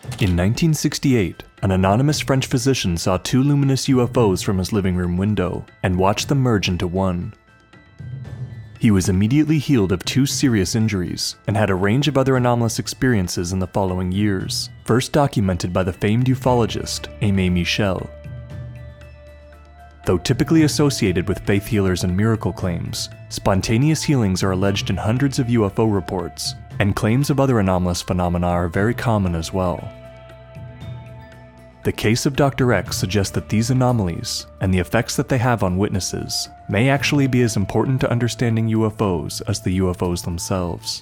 In 1968, an anonymous French physician saw two luminous UFOs from his living room window and watched them merge into one. He was immediately healed of two serious injuries and had a range of other anomalous experiences in the following years, first documented by the famed ufologist Aimé Michel. Though typically associated with faith healers and miracle claims, spontaneous healings are alleged in hundreds of UFO reports, and claims of other anomalous phenomena are very common as well. The case of Dr. X suggests that these anomalies, and the effects that they have on witnesses, may actually be as important to understanding UFOs as the UFOs themselves.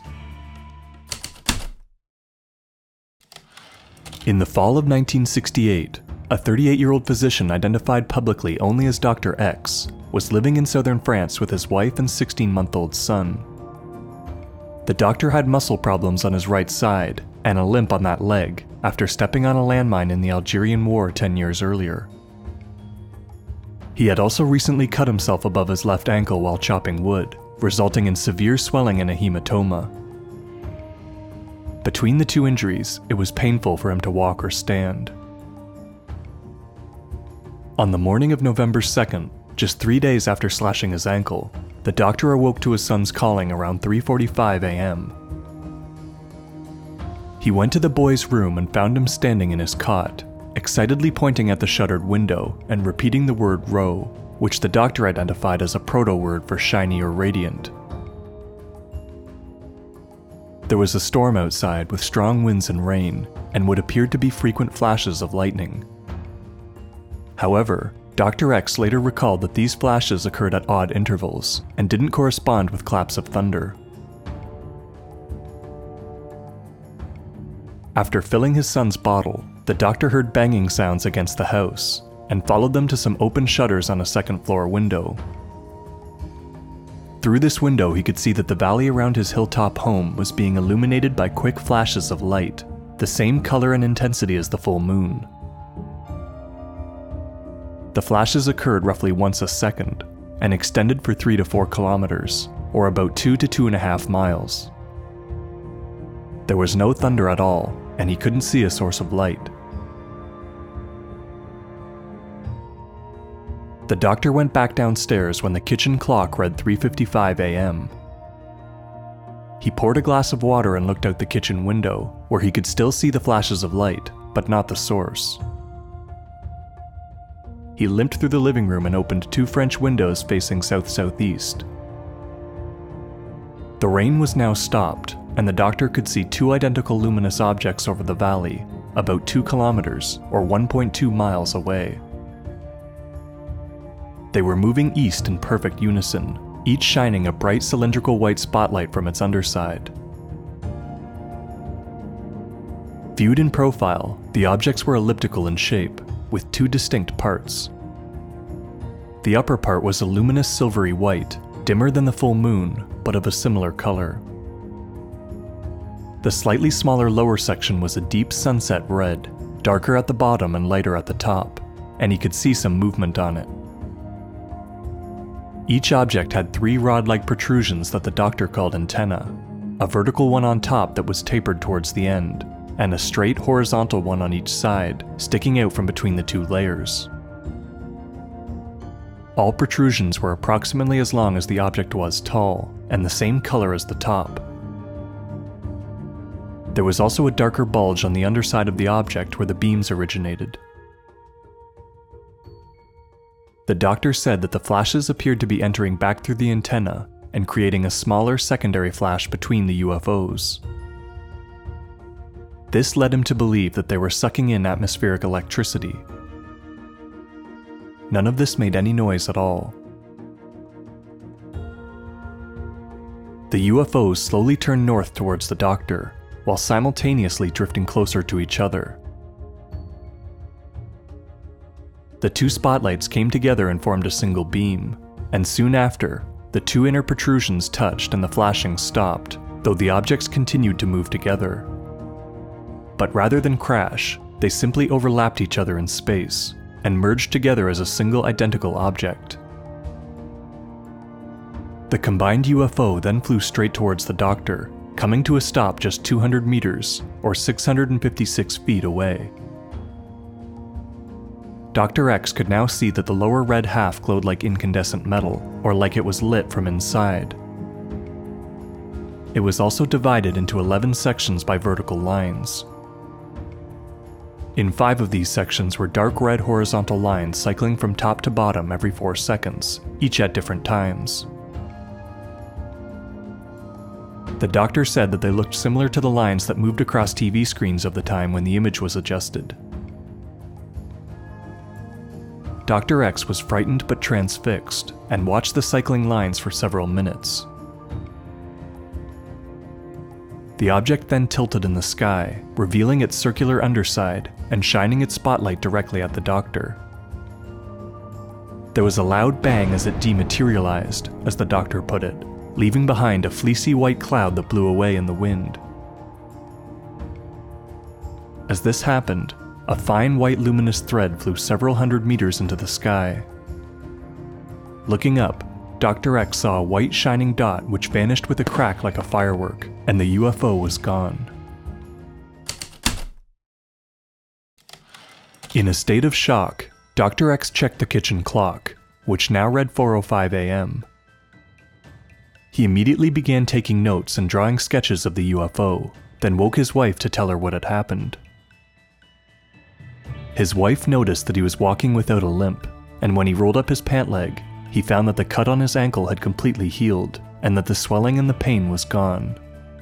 In the fall of 1968, a 38-year-old physician identified publicly only as Dr. X was living in southern France with his wife and 16-month-old son. The doctor had muscle problems on his right side and a limp on that leg after stepping on a landmine in the Algerian War 10 years earlier. He had also recently cut himself above his left ankle while chopping wood, resulting in severe swelling and a hematoma. Between the two injuries, it was painful for him to walk or stand. On the morning of November 2nd, just 3 days after slashing his ankle, the doctor awoke to his son's calling around 3:45 a.m. He went to the boy's room and found him standing in his cot, excitedly pointing at the shuttered window and repeating the word "Ro," which the doctor identified as a proto-word for shiny or radiant. There was a storm outside with strong winds and rain, and what appeared to be frequent flashes of lightning. However, Dr. X later recalled that these flashes occurred at odd intervals and didn't correspond with claps of thunder. After filling his son's bottle, the doctor heard banging sounds against the house and followed them to some open shutters on a second-floor window. Through this window, he could see that the valley around his hilltop home was being illuminated by quick flashes of light, the same color and intensity as the full moon. The flashes occurred roughly once a second and extended for 3 to 4 kilometers, or about 2 to 2.5 miles. There was no thunder at all, and he couldn't see a source of light. The doctor went back downstairs when the kitchen clock read 3:55 a.m. He poured a glass of water and looked out the kitchen window, where he could still see the flashes of light, but not the source. He limped through the living room and opened 2 French windows facing south-southeast. The rain was now stopped, and the doctor could see 2 identical luminous objects over the valley, about 2 kilometers, or 1.2 miles away. They were moving east in perfect unison, each shining a bright cylindrical white spotlight from its underside. Viewed in profile, the objects were elliptical in shape, with 2 distinct parts. The upper part was a luminous silvery white, dimmer than the full moon, but of a similar color. The slightly smaller lower section was a deep sunset red, darker at the bottom and lighter at the top, and he could see some movement on it. Each object had 3 rod-like protrusions that the doctor called antennae, a vertical one on top that was tapered towards the end, and a straight horizontal one on each side, sticking out from between the 2 layers. All protrusions were approximately as long as the object was tall, and the same color as the top. There was also a darker bulge on the underside of the object where the beams originated. The doctor said that the flashes appeared to be entering back through the antenna and creating a smaller secondary flash between the UFOs. This led him to believe that they were sucking in atmospheric electricity. None of this made any noise at all. The UFOs slowly turned north towards the doctor, while simultaneously drifting closer to each other. The 2 spotlights came together and formed a single beam, and soon after, the 2 inner protrusions touched and the flashing stopped, though the objects continued to move together. But rather than crash, they simply overlapped each other in space, and merged together as a single identical object. The combined UFO then flew straight towards the doctor, coming to a stop just 200 meters, or 656 feet away. Dr. X could now see that the lower red half glowed like incandescent metal, or like it was lit from inside. It was also divided into 11 sections by vertical lines. In 5 of these sections were dark red horizontal lines cycling from top to bottom every 4 seconds, each at different times. The doctor said that they looked similar to the lines that moved across TV screens of the time when the image was adjusted. Dr. X was frightened but transfixed, and watched the cycling lines for several minutes. The object then tilted in the sky, revealing its circular underside and shining its spotlight directly at the doctor. There was a loud bang as it dematerialized, as the doctor put it, leaving behind a fleecy white cloud that blew away in the wind. As this happened, a fine white luminous thread flew several hundred meters into the sky. Looking up, Dr. X saw a white shining dot which vanished with a crack like a firework, and the UFO was gone. In a state of shock, Dr. X checked the kitchen clock, which now read 4:05 a.m. He immediately began taking notes and drawing sketches of the UFO, then woke his wife to tell her what had happened. His wife noticed that he was walking without a limp, and when he rolled up his pant leg, he found that the cut on his ankle had completely healed, and that the swelling and the pain was gone.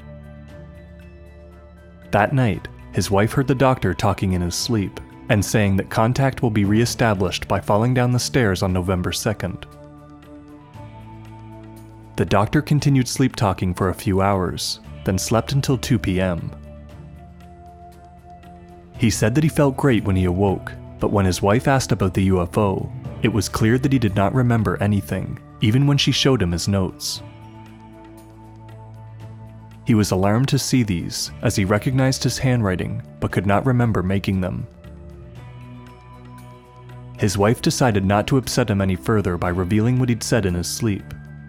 That night, his wife heard the doctor talking in his sleep, and saying that contact will be re-established by falling down the stairs on November 2nd. The doctor continued sleep-talking for a few hours, then slept until 2 p.m. He said that he felt great when he awoke, but when his wife asked about the UFO, it was clear that he did not remember anything, even when she showed him his notes. He was alarmed to see these, as he recognized his handwriting, but could not remember making them. His wife decided not to upset him any further by revealing what he'd said in his sleep.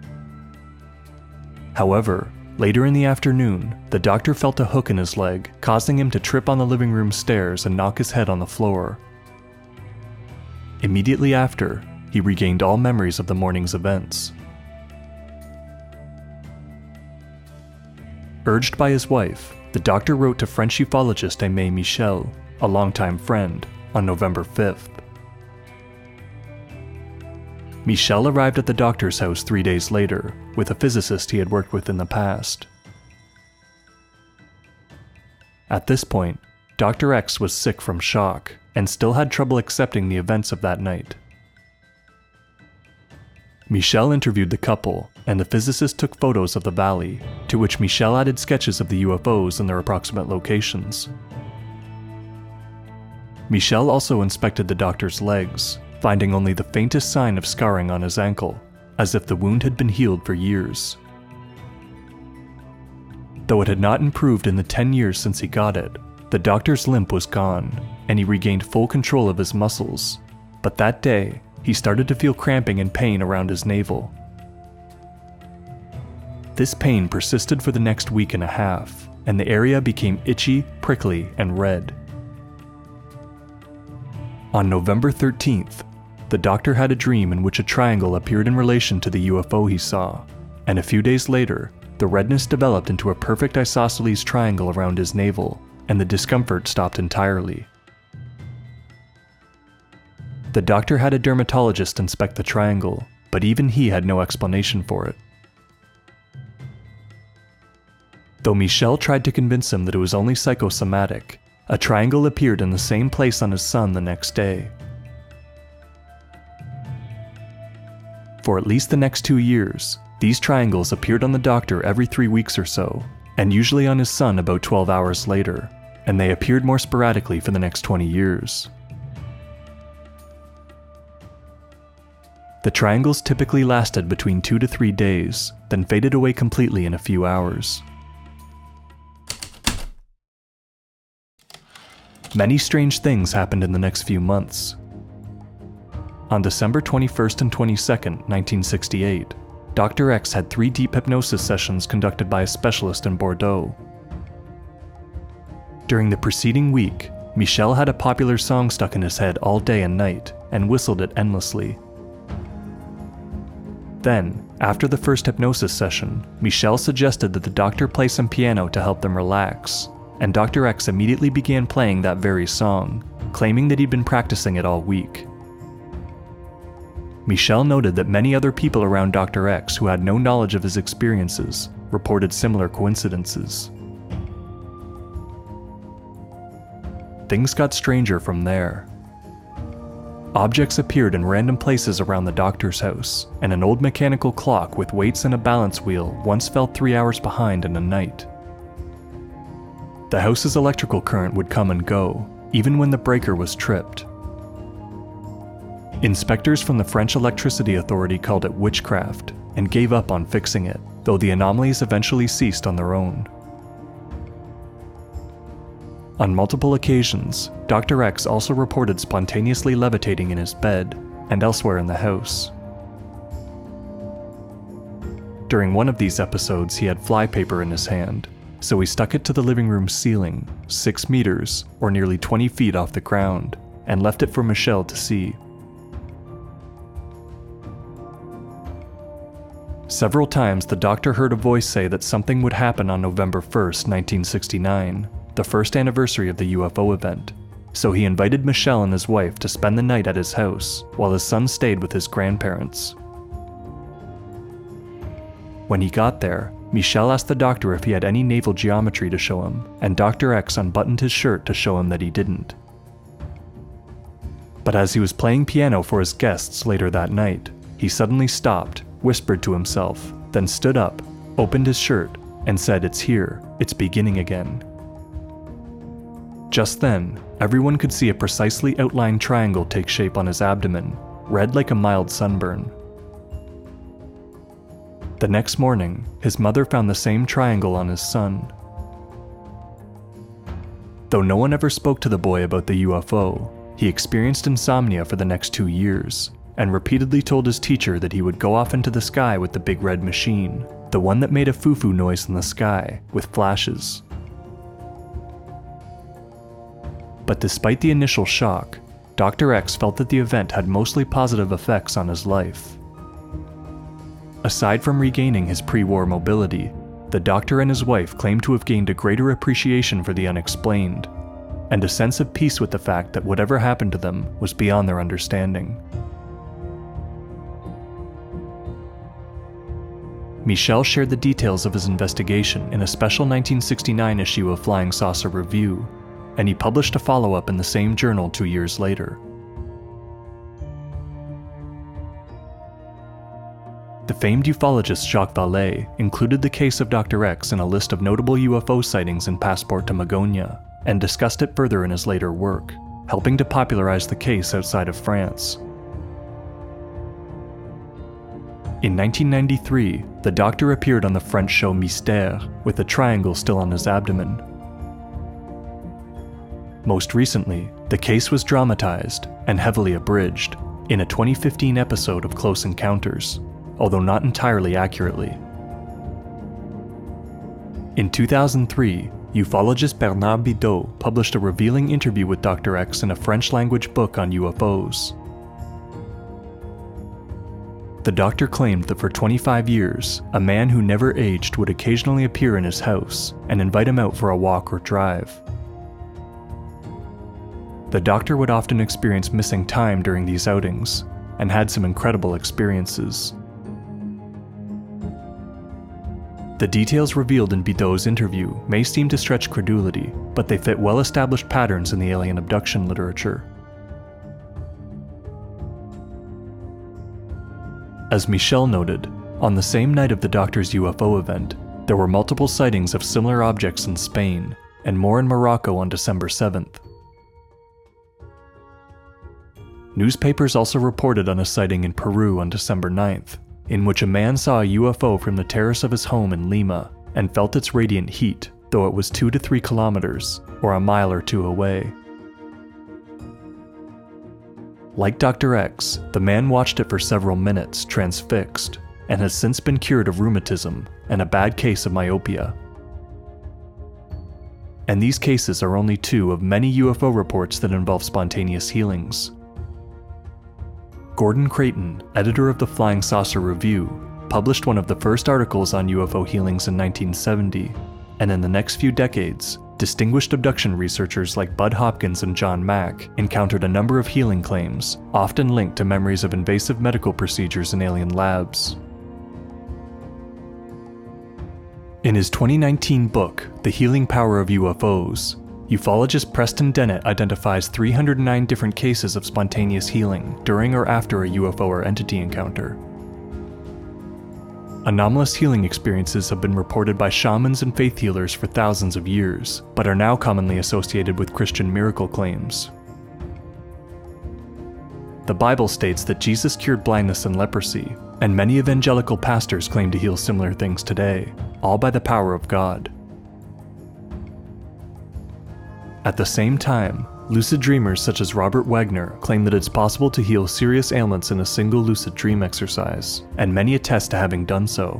However, later in the afternoon, the doctor felt a hook in his leg, causing him to trip on the living room stairs and knock his head on the floor. Immediately after, he regained all memories of the morning's events. Urged by his wife, the doctor wrote to French ufologist Aimé Michel, a longtime friend, on November 5th. Michel arrived at the doctor's house 3 days later, with a physicist he had worked with in the past. At this point, Dr. X was sick from shock, and still had trouble accepting the events of that night. Michel interviewed the couple, and the physicist took photos of the valley, to which Michel added sketches of the UFOs and their approximate locations. Michel also inspected the doctor's legs, finding only the faintest sign of scarring on his ankle, as if the wound had been healed for years. Though it had not improved in the 10 years since he got it, the doctor's limp was gone, and he regained full control of his muscles, but that day, he started to feel cramping and pain around his navel. This pain persisted for the next week and a half, and the area became itchy, prickly, and red. On November 13th, the doctor had a dream in which a triangle appeared in relation to the UFO he saw, and a few days later, the redness developed into a perfect isosceles triangle around his navel, and the discomfort stopped entirely. The doctor had a dermatologist inspect the triangle, but even he had no explanation for it. Though Michel tried to convince him that it was only psychosomatic, a triangle appeared in the same place on his son the next day. For at least the next 2 years, these triangles appeared on the doctor every 3 weeks or so, and usually on his son about 12 hours later, and they appeared more sporadically for the next 20 years. The triangles typically lasted between 2 to 3 days, then faded away completely in a few hours. Many strange things happened in the next few months. On December 21st and 22nd, 1968, Dr. X had 3 deep hypnosis sessions conducted by a specialist in Bordeaux. During the preceding week, Michel had a popular song stuck in his head all day and night and whistled it endlessly. Then, after the first hypnosis session, Michel suggested that the doctor play some piano to help them relax, and Dr. X immediately began playing that very song, claiming that he'd been practicing it all week. Michel noted that many other people around Dr. X who had no knowledge of his experiences reported similar coincidences. Things got stranger from there. Objects appeared in random places around the doctor's house, and an old mechanical clock with weights and a balance wheel once fell 3 hours behind in a night. The house's electrical current would come and go, even when the breaker was tripped. Inspectors from the French Electricity Authority called it witchcraft and gave up on fixing it, though the anomalies eventually ceased on their own. On multiple occasions, Dr. X also reported spontaneously levitating in his bed and elsewhere in the house. During one of these episodes, he had flypaper in his hand, so he stuck it to the living room ceiling, 6 meters, or nearly 20 feet off the ground, and left it for Michel to see. Several times the doctor heard a voice say that something would happen on November 1st, 1969, the first anniversary of the UFO event, so he invited Michel and his wife to spend the night at his house while his son stayed with his grandparents. When he got there, Michel asked the doctor if he had any naval geometry to show him, and Dr. X unbuttoned his shirt to show him that he didn't. But as he was playing piano for his guests later that night, he suddenly stopped, whispered to himself, then stood up, opened his shirt, and said, "It's here, it's beginning again." Just then, everyone could see a precisely outlined triangle take shape on his abdomen, red like a mild sunburn. The next morning, his mother found the same triangle on his son. Though no one ever spoke to the boy about the UFO, he experienced insomnia for the next 2 years, and repeatedly told his teacher that he would go off into the sky with the big red machine, the one that made a foo-foo noise in the sky, with flashes. But despite the initial shock, Dr. X felt that the event had mostly positive effects on his life. Aside from regaining his pre-war mobility, the doctor and his wife claimed to have gained a greater appreciation for the unexplained, and a sense of peace with the fact that whatever happened to them was beyond their understanding. Michel shared the details of his investigation in a special 1969 issue of Flying Saucer Review, and he published a follow-up in the same journal 2 years later. The famed ufologist Jacques Vallée included the case of Dr. X in a list of notable UFO sightings in Passport to Magonia, and discussed it further in his later work, helping to popularize the case outside of France. In 1993, the doctor appeared on the French show Mystère, with a triangle still on his abdomen. Most recently, the case was dramatized, and heavily abridged, in a 2015 episode of Close Encounters, although not entirely accurately. In 2003, ufologist Bernard Bidot published a revealing interview with Dr. X in a French-language book on UFOs. The doctor claimed that for 25 years, a man who never aged would occasionally appear in his house and invite him out for a walk or drive. The doctor would often experience missing time during these outings, and had some incredible experiences. The details revealed in Bidot's interview may seem to stretch credulity, but they fit well-established patterns in the alien abduction literature. As Michel noted, on the same night of the doctor's UFO event, there were multiple sightings of similar objects in Spain, and more in Morocco on December 7th. Newspapers also reported on a sighting in Peru on December 9th, in which a man saw a UFO from the terrace of his home in Lima and felt its radiant heat, though it was 2 to 3 kilometers, or a mile or 2 away. Like Dr. X, the man watched it for several minutes, transfixed, and has since been cured of rheumatism and a bad case of myopia. And these cases are only 2 of many UFO reports that involve spontaneous healings. Gordon Creighton, editor of the Flying Saucer Review, published one of the first articles on UFO healings in 1970, and in the next few decades, distinguished abduction researchers like Bud Hopkins and John Mack encountered a number of healing claims, often linked to memories of invasive medical procedures in alien labs. In his 2019 book, The Healing Power of UFOs, ufologist Preston Dennett identifies 309 different cases of spontaneous healing during or after a UFO or entity encounter. Anomalous healing experiences have been reported by shamans and faith healers for thousands of years, but are now commonly associated with Christian miracle claims. The Bible states that Jesus cured blindness and leprosy, and many evangelical pastors claim to heal similar things today, all by the power of God. At the same time, lucid dreamers such as Robert Wagner claim that it's possible to heal serious ailments in a single lucid dream exercise, and many attest to having done so.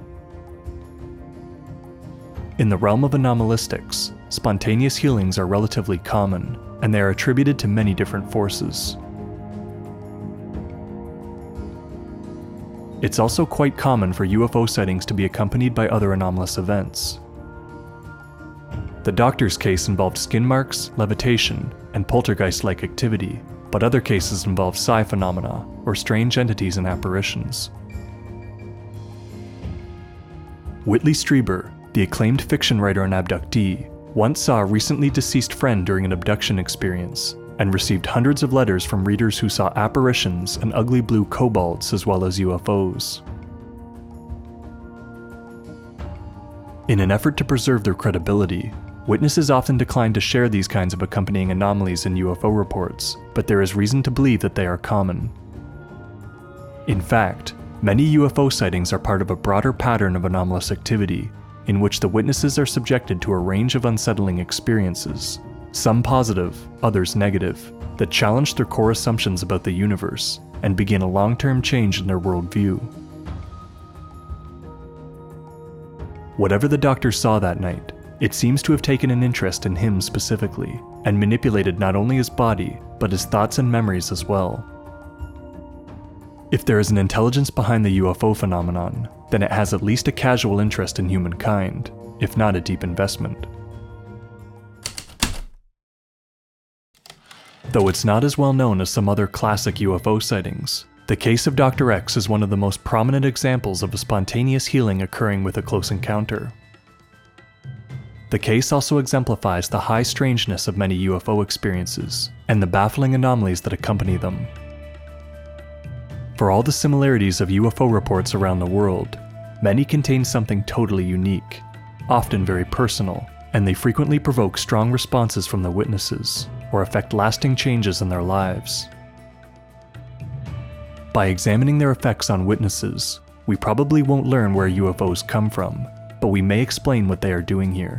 In the realm of anomalistics, spontaneous healings are relatively common, and they are attributed to many different forces. It's also quite common for UFO sightings to be accompanied by other anomalous events. The doctor's case involved skin marks, levitation, and poltergeist-like activity, but other cases involve psi phenomena, or strange entities and apparitions. Whitley Strieber, the acclaimed fiction writer and abductee, once saw a recently deceased friend during an abduction experience, and received hundreds of letters from readers who saw apparitions and ugly blue kobolds as well as UFOs. In an effort to preserve their credibility, witnesses often decline to share these kinds of accompanying anomalies in UFO reports, but there is reason to believe that they are common. In fact, many UFO sightings are part of a broader pattern of anomalous activity, in which the witnesses are subjected to a range of unsettling experiences, some positive, others negative, that challenge their core assumptions about the universe and begin a long-term change in their worldview. Whatever the doctor saw that night, it seems to have taken an interest in him specifically, and manipulated not only his body, but his thoughts and memories as well. If there is an intelligence behind the UFO phenomenon, then it has at least a casual interest in humankind, if not a deep investment. Though it's not as well known as some other classic UFO sightings, the case of Dr. X is one of the most prominent examples of a spontaneous healing occurring with a close encounter. The case also exemplifies the high strangeness of many UFO experiences, and the baffling anomalies that accompany them. For all the similarities of UFO reports around the world, many contain something totally unique, often very personal, and they frequently provoke strong responses from the witnesses, or affect lasting changes in their lives. By examining their effects on witnesses, we probably won't learn where UFOs come from, but we may explain what they are doing here.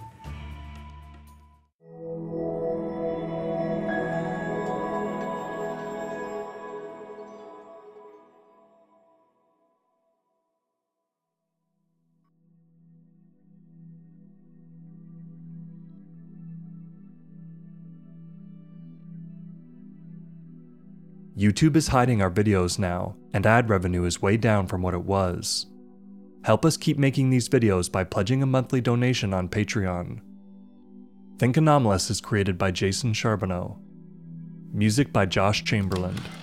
YouTube is hiding our videos now, and ad revenue is way down from what it was. Help us keep making these videos by pledging a monthly donation on Patreon. Think Anomalous is created by Jason Charbonneau. Music by Josh Chamberlain.